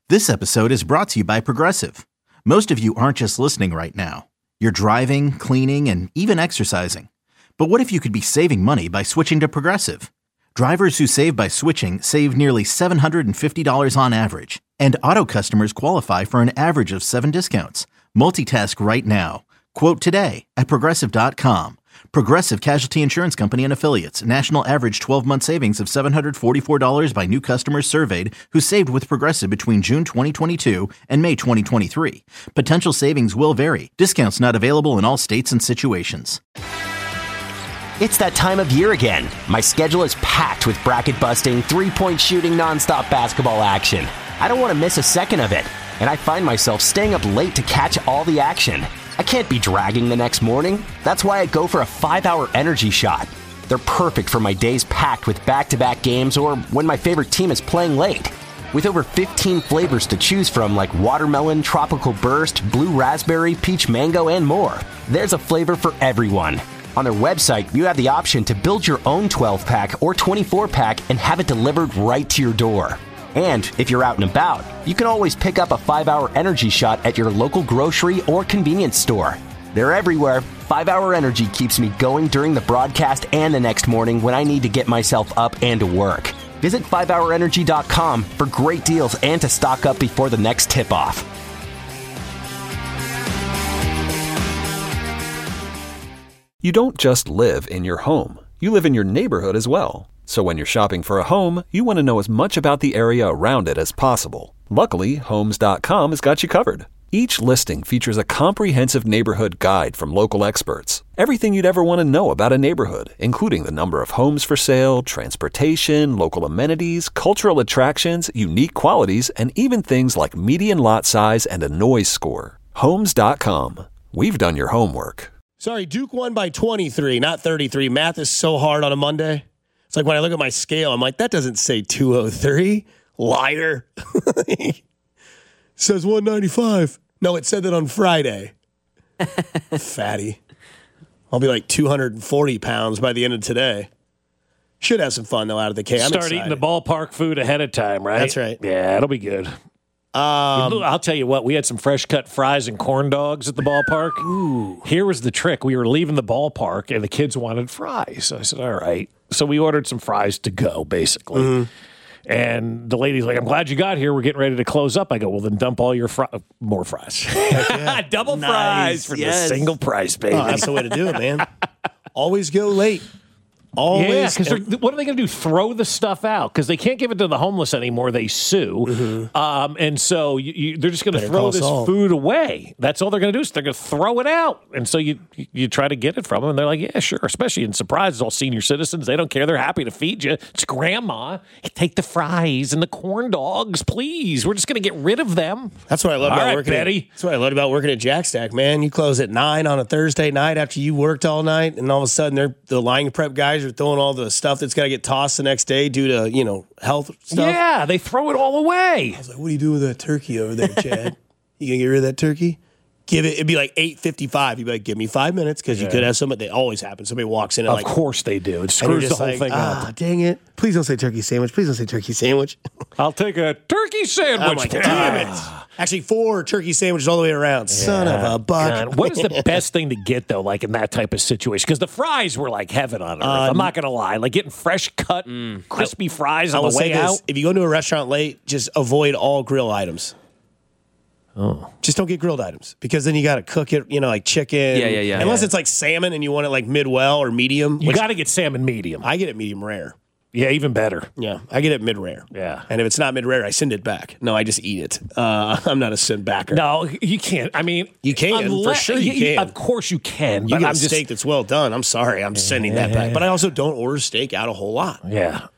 This episode is brought to you by Progressive. Most of you aren't just listening right now. You're driving, cleaning, and even exercising. But what if you could be saving money by switching to Progressive? Drivers who save by switching save nearly $750 on average. And auto customers qualify for an average of 7 discounts. Multitask right now. Quote today at Progressive.com. Progressive Casualty Insurance Company and Affiliates. National average 12-month savings of $744 by new customers surveyed who saved with Progressive between June 2022 and May 2023. Potential savings will vary. Discounts not available in all states and situations. It's that time of year again. My schedule is packed with bracket-busting, three-point shooting, nonstop basketball action. I don't want to miss a second of it, and I find myself staying up late to catch all the action. I can't be dragging the next morning. That's why I go for a 5-hour energy shot. They're perfect for my days packed with back-to-back games or when my favorite team is playing late. With over 15 flavors to choose from like watermelon, tropical burst, blue raspberry, peach mango, and more, there's a flavor for everyone. On their website, you have the option to build your own 12-pack or 24-pack and have it delivered right to your door. And if you're out and about, you can always pick up a 5-hour energy shot at your local grocery or convenience store. They're everywhere. 5-hour energy keeps me going during the broadcast and the next morning when I need to get myself up and to work. Visit 5hourenergy.com for great deals and to stock up before the next tip-off. You don't just live in your home. You live in your neighborhood as well. So when you're shopping for a home, you want to know as much about the area around it as possible. Luckily, Homes.com has got you covered. Each listing features a comprehensive neighborhood guide from local experts. Everything you'd ever want to know about a neighborhood, including the number of homes for sale, transportation, local amenities, cultural attractions, unique qualities, and even things like median lot size and a noise score. Homes.com. We've done your homework. Sorry, Duke won by 23, not 33. Math is so hard on a Monday. It's like when I look at my scale, I'm like, that doesn't say 203. Liar. It says 195. No, it said that on Friday. Fatty. I'll be like 240 pounds by the end of today. Should have some fun, though, out of the K. Start eating the ballpark food ahead of time, right? That's right. Yeah, it'll be good. I'll tell you what, we had some fresh cut fries and corn dogs at the ballpark. Ooh. Here was the trick. We were leaving the ballpark, and the kids wanted fries. I said, all right. So we ordered some fries to go, basically. Mm-hmm. And the lady's like, I'm glad you got here. We're getting ready to close up. I go, well, then dump all your more fries. Yeah. Double fries for the single price, baby. Oh, that's the way to do it, man. Always go late. Always. Yeah, because what are they going to do? Throw the stuff out? Because they can't give it to the homeless anymore. They sue. Mm-hmm. And so they're just going to throw this food away. That's all they're going to do is they're going to throw it out. And so you try to get it from them, and they're like, yeah, sure. Especially in Surprises, all senior citizens. They don't care. They're happy to feed you. It's grandma. Take the fries and the corn dogs, please. We're just going to get rid of them. That's what I love about working Betty. That's what I loved about working at Jack Stack, man. You close at 9 on a Thursday night after you worked all night, and all of a sudden the line prep guys are throwing all the stuff that's got to get tossed the next day due to, health stuff. Yeah, they throw it all away. I was like, what are you doing with that turkey over there, Chad? You going to get rid of that turkey? It'd be like 8:55. You'd be like, give me 5 minutes because you could have somebody. They always happen. Somebody walks in and of course they do. It screws the whole thing up. Dang it. Please don't say turkey sandwich. Please don't say turkey sandwich. I'll take a turkey sandwich. Oh, damn it. Actually, 4 turkey sandwiches all the way around. Yeah. Son of a buck. God. What is the best thing to get, though, like in that type of situation? Because the fries were like heaven on earth. I'm not going to lie. Like getting fresh cut, crispy fries on the way out. If you go to a restaurant late, just avoid all grill items. Oh. Just don't get grilled items because then you got to cook it, like chicken. Yeah. Unless it's like salmon and you want it like mid-well or medium. You got to get salmon medium. I get it medium rare. Yeah, even better. Yeah, I get it mid-rare. Yeah. And if it's not mid-rare, I send it back. No, I just eat it. I'm not a send backer. No, you can't. I mean, you can. For sure you can. Of course you can. You get a steak that's well done. I'm sorry. I'm sending that back. But I also don't order steak out a whole lot. Yeah.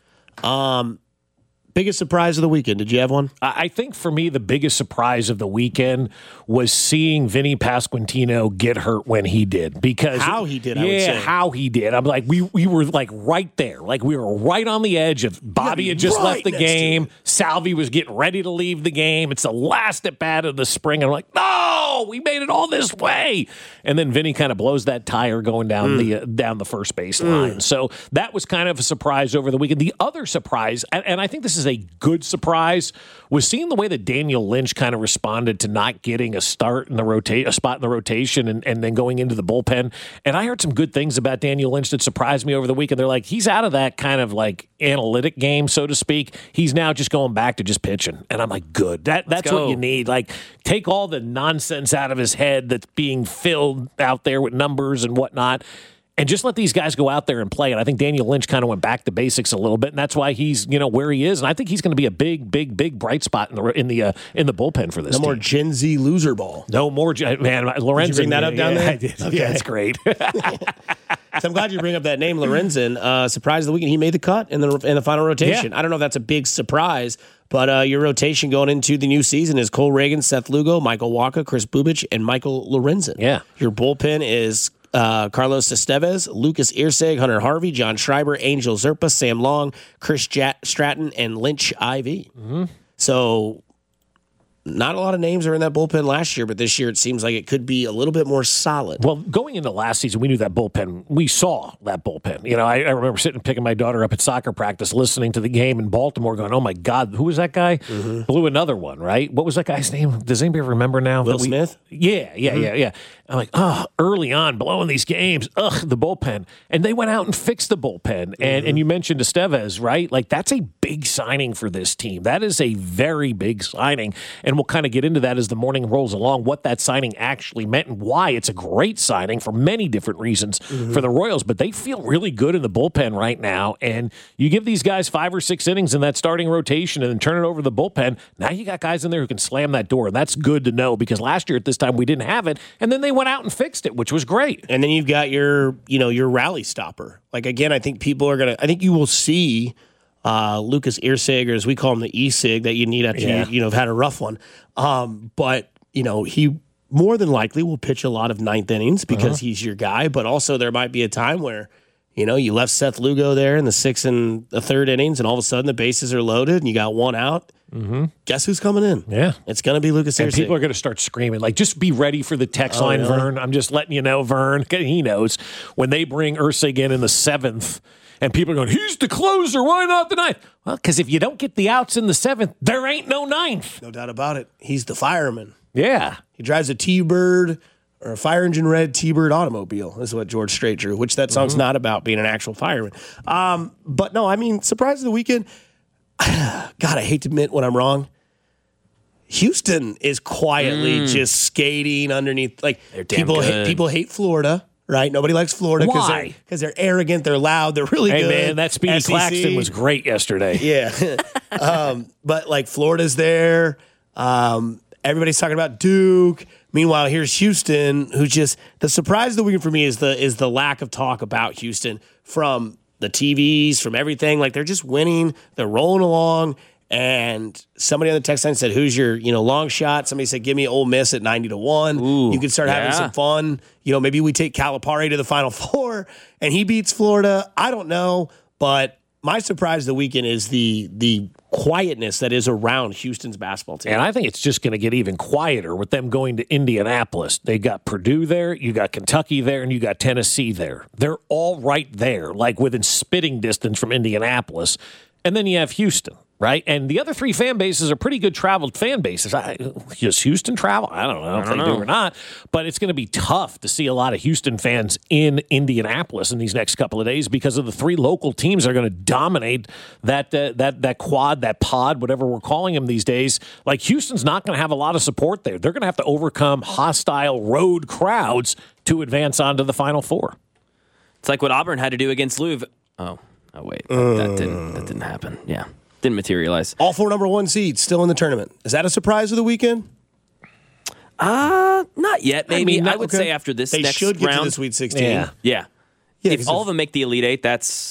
Biggest surprise of the weekend. Did you have one? I think for me, the biggest surprise of the weekend was seeing Vinny Pasquantino get hurt when he did. Because how he did, I would say. How he did. I'm like, we were like right there. Like we were right on the edge of Bobby had just left the game. Salvi was getting ready to leave the game. It's the last at bat of the spring. I'm like, no, we made it all this way. And then Vinny kind of blows that tire going down the first base line. So that was kind of a surprise over the weekend. The other surprise, and I think this is a good surprise was seeing the way that Daniel Lynch kind of responded to not getting a spot in the rotation and then going into the bullpen. And I heard some good things about Daniel Lynch that surprised me over the weekend. They're like, he's out of that kind of like analytic game, so to speak. He's now just going back to just pitching. And I'm like, good. That's what you need. Like, take all the nonsense out of his head that's being filled out there with numbers and whatnot, and just let these guys go out there and play. And I think Daniel Lynch kind of went back to basics a little bit, and that's why he's where he is. And I think he's going to be a big bright spot in the bullpen for this. No more Gen Z loser ball. No more, man. Lorenzen. Did you bring that up down there? I did. Okay. Yeah, it's great. So I'm glad you bring up that name, Lorenzen. Surprise of the weekend, he made the cut in the final rotation. Yeah. I don't know if that's a big surprise, but your rotation going into the new season is Cole Reagan, Seth Lugo, Michael Wacha, Chris Bubich, and Michael Lorenzen. Yeah. Your bullpen is Carlos Estevez, Lucas Irseg, Hunter Harvey, John Schreiber, Angel Zerpa, Sam Long, Chris Stratton, and Lynch Ivy. Mm-hmm. So not a lot of names are in that bullpen last year, but this year it seems like it could be a little bit more solid. Well, going into last season, we knew that bullpen. We saw that bullpen. I remember sitting and picking my daughter up at soccer practice, listening to the game in Baltimore, going, oh, my God, who was that guy? Mm-hmm. Blew another one, right? What was that guy's name? Does anybody remember now? Will Smith? Yeah. I'm like, early on, blowing these games, the bullpen. And they went out and fixed the bullpen. And you mentioned Estevez, right? Like, that's a big signing for this team. That is a very big signing. And we'll kind of get into that as the morning rolls along, what that signing actually meant and why it's a great signing for many different reasons for the Royals. But they feel really good in the bullpen right now. And you give these guys 5 or 6 innings in that starting rotation and then turn it over to the bullpen. Now you got guys in there who can slam that door. And that's good to know, because last year at this time we didn't have it. And then they went out and fixed it, which was great. And then you've got your rally stopper. Like, again, I think I think you will see Lucas Irsig, or as we call him, the E-Sig, that you need after you've had a rough one. But he more than likely will pitch a lot of 9th innings because he's your guy. But also there might be a time where, you left Seth Lugo there in the 6th and the 3rd innings, and all of a sudden the bases are loaded and you got one out. Mm-hmm. Guess who's coming in? Yeah. It's going to be Lucas Irsig. And people are going to start screaming, like, just be ready for the text line, really? Vern. I'm just letting you know, Vern. He knows. When they bring Irsig in the 7th, and people are going, he's the closer, why not the 9th? Well, because if you don't get the outs in the 7th, there ain't no 9th. No doubt about it. He's the fireman. Yeah. He drives a T-Bird or a fire engine red T-Bird automobile. This is what George Strait drew, which that song's not about being an actual fireman. But no, I mean, surprise of the weekend. God, I hate to admit when I'm wrong. Houston is quietly just skating underneath. Like, people hate Florida. Right? Nobody likes Florida because they're arrogant, they're loud, they're really good. Hey, man, that Speedy SEC. Claxton was great yesterday. Yeah. But, like, Florida's there. Everybody's talking about Duke. Meanwhile, here's Houston, who just – the surprise of the weekend for me is the lack of talk about Houston from the TVs, from everything. Like, they're just winning. They're rolling along. And somebody on the text line said, who's your, long shot? Somebody said, give me Ole Miss at 90-1. Ooh, you can start having some fun. Maybe we take Calipari to the Final Four and he beats Florida. I don't know. But my surprise of the weekend is the quietness that is around Houston's basketball team. And I think it's just going to get even quieter with them going to Indianapolis. They got Purdue there, you got Kentucky there, and you got Tennessee there. They're all right there, like within spitting distance from Indianapolis. And then you have Houston. Right? And the other 3 fan bases are pretty good traveled fan bases. Does Houston travel? I don't know if they do or not. But it's going to be tough to see a lot of Houston fans in Indianapolis in these next couple of days because of the 3 local teams that are going to dominate that quad, that pod, whatever we're calling them these days. Like, Houston's not going to have a lot of support there. They're going to have to overcome hostile road crowds to advance on to the Final Four. It's like what Auburn had to do against Louisville. Oh wait. That didn't happen. Yeah. Didn't materialize. All 4 number 1 seeds still in the tournament. Is that a surprise of the weekend? Not yet. Maybe. I would say after this they next should get round. To the Sweet 16. Yeah. If all of them make the Elite 8,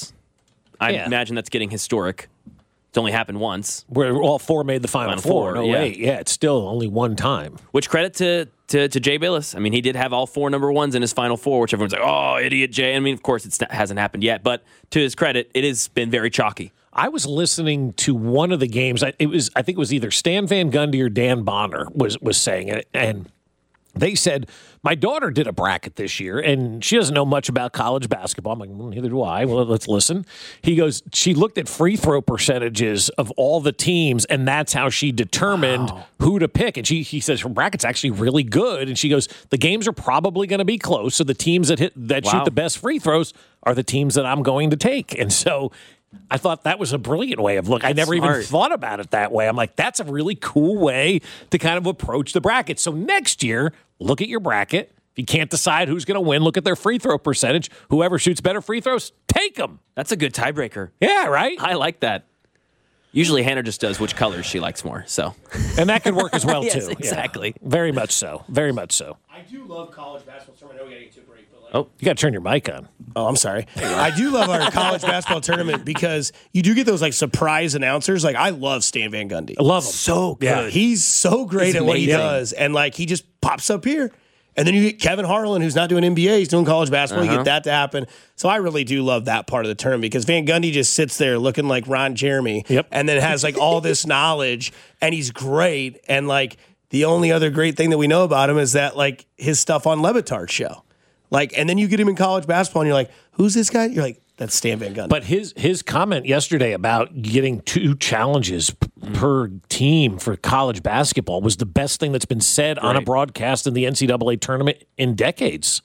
I imagine that's getting historic. It's only happened once. Where all 4 made the Final Four. No way. Yeah, it's still only one time. Which credit to Jay Bilas. I mean, he did have all 4 number 1s in his Final Four, which everyone's like, oh, idiot Jay. I mean, of course, it hasn't happened yet. But to his credit, it has been very chalky. I was listening to one of the games. I think it was either Stan Van Gundy or Dan Bonner was saying it, and They said, my daughter did a bracket this year, and she doesn't know much about college basketball. I'm like, well, neither do I. Well, let's listen. He goes, she looked at free throw percentages of all the teams, and that's how she determined who to pick. And he says her bracket's actually really good. And she goes, the games are probably going to be close, so the teams that shoot the best free throws are the teams that I'm going to take. And so I thought that was a brilliant way of looking. I never even thought about it that way. I'm like, that's a really cool way to kind of approach the bracket. So next year, look at your bracket. If you can't decide who's going to win, look at their free throw percentage. Whoever shoots better free throws, take them. That's a good tiebreaker. Yeah, right? I like that. Usually Hannah just does which colors she likes more. So, and that could work as well, yes, too. Exactly. Yeah. Very much so. Very much so. I do love college basketball tournament. I know we're getting too great, but you got to turn your mic on. Oh, I'm sorry. I do love our college basketball tournament because you do get those like surprise announcers. Like I love Stan Van Gundy. I love him. So good. Yeah. He's so great at what he does. And like he just pops up here. And then you get Kevin Harlan, who's not doing NBA, he's doing college basketball. You get that to happen. So I really do love that part of the tournament because Van Gundy just sits there looking like Ron Jeremy and then has like all this knowledge and he's great. And like the only other great thing that we know about him is that like his stuff on Le Batard's show. Like, and then you get him in college basketball and you're like, who's this guy? You're like, that's Stan Van Gundy. But his comment yesterday about getting 2 challenges per team for college basketball was the best thing that's been said on a broadcast in the NCAA tournament in decades.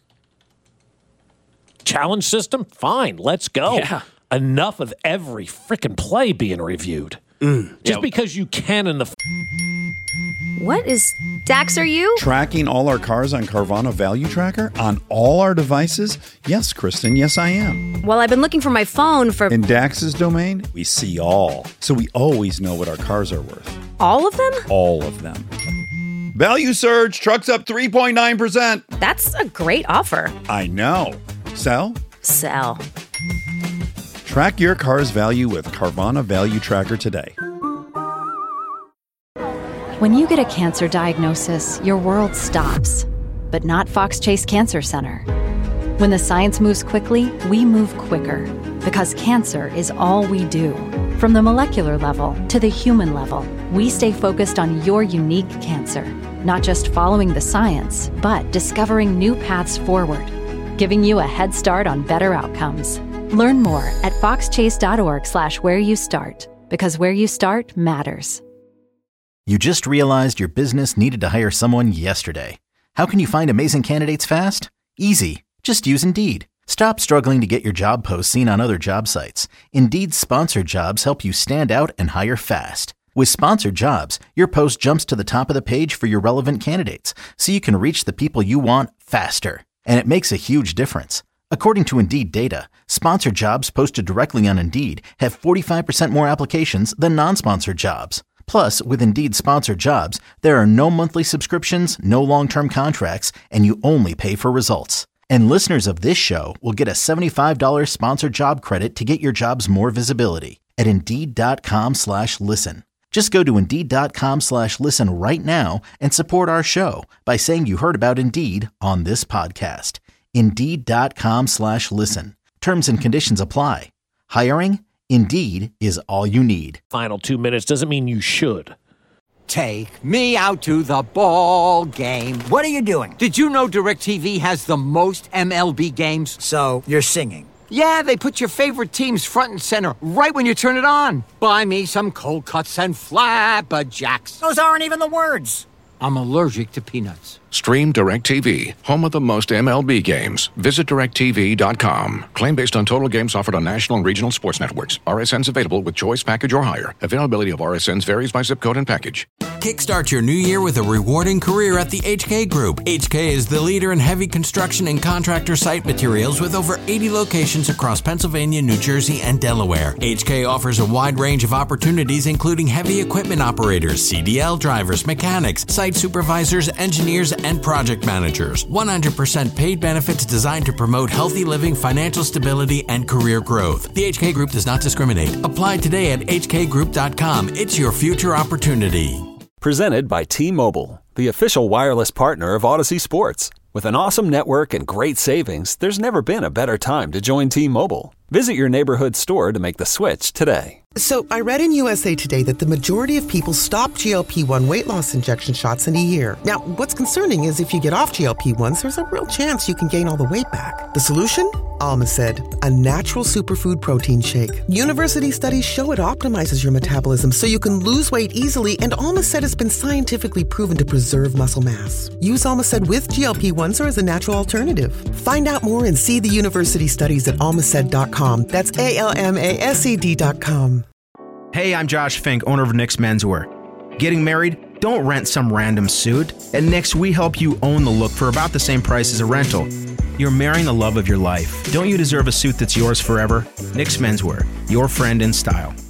Challenge system? Fine, let's go. Yeah. Enough of every freaking play being reviewed. Just because you can in the... What is... Dax, are you? Tracking all our cars on Carvana Value Tracker on all our devices? Yes, Kristen, yes, I am. Well, I've been looking for my phone for... In Dax's domain, we see all. So we always know what our cars are worth. All of them? All of them. Value surge, trucks up 3.9%. That's a great offer. I know. Sell? Sell. Track your car's value with Carvana Value Tracker today. When you get a cancer diagnosis, your world stops. But not Fox Chase Cancer Center. When the science moves quickly, we move quicker. Because cancer is all we do. From the molecular level to the human level, we stay focused on your unique cancer. Not just following the science, but discovering new paths forward. Giving you a head start on better outcomes. Learn more at foxchase.org/where you start. Because where you start matters. You just realized your business needed to hire someone yesterday. How can you find amazing candidates fast? Easy. Just use Indeed. Stop struggling to get your job posts seen on other job sites. Indeed's sponsored jobs help you stand out and hire fast. With sponsored jobs, your post jumps to the top of the page for your relevant candidates, so you can reach the people you want faster. And it makes a huge difference. According to Indeed data, sponsored jobs posted directly on Indeed have 45% more applications than non-sponsored jobs. Plus, with Indeed sponsored jobs, there are no monthly subscriptions, no long-term contracts, and you only pay for results. And listeners of this show will get a $75 sponsored job credit to get your jobs more visibility at Indeed.com/listen. Just go to Indeed.com/listen right now and support our show by saying you heard about Indeed on this podcast. Indeed.com/listen. Terms and conditions apply. Hiring? Indeed is all you need. Final 2 minutes doesn't mean you should. Take me out to the ball game. What are you doing? Did you know DirecTV has the most MLB games? So you're singing. Yeah, they put your favorite teams front and center right when you turn it on. Buy me some cold cuts and flapjacks. Those aren't even the words. I'm allergic to peanuts. Stream DirecTV, home of the most MLB games. Visit DirecTV.com. Claim based on total games offered on national and regional sports networks. RSNs available with choice package or higher. Availability of RSNs varies by zip code and package. Kickstart your new year with a rewarding career at the HK Group. HK is the leader in heavy construction and contractor site materials with over 80 locations across Pennsylvania, New Jersey, and Delaware. HK offers a wide range of opportunities including heavy equipment operators, CDL drivers, mechanics, site supervisors, engineers, and project managers. 100% paid benefits designed to promote healthy living, financial stability, and career growth. The HK Group does not discriminate. Apply today at hkgroup.com. It's your future opportunity. Presented by T-Mobile, the official wireless partner of Odyssey Sports. With an awesome network and great savings, there's never been a better time to join T-Mobile. Visit your neighborhood store to make the switch today. So I read in USA Today that the majority of people stop GLP-1 weight loss injection shots in a year. Now, what's concerning is if you get off GLP-1s, there's a real chance you can gain all the weight back. The solution? Almacid, a natural superfood protein shake. University studies show it optimizes your metabolism so you can lose weight easily, and Almacid has been scientifically proven to preserve muscle mass. Use Almacid with GLP-1s or as a natural alternative. Find out more and see the university studies at almacid.com. That's ALMASED.com. Hey, I'm Josh Fink, owner of Nick's Menswear. Getting married? Don't rent some random suit. At Nick's, we help you own the look for about the same price as a rental. You're marrying the love of your life. Don't you deserve a suit that's yours forever? Nick's Menswear, your friend in style.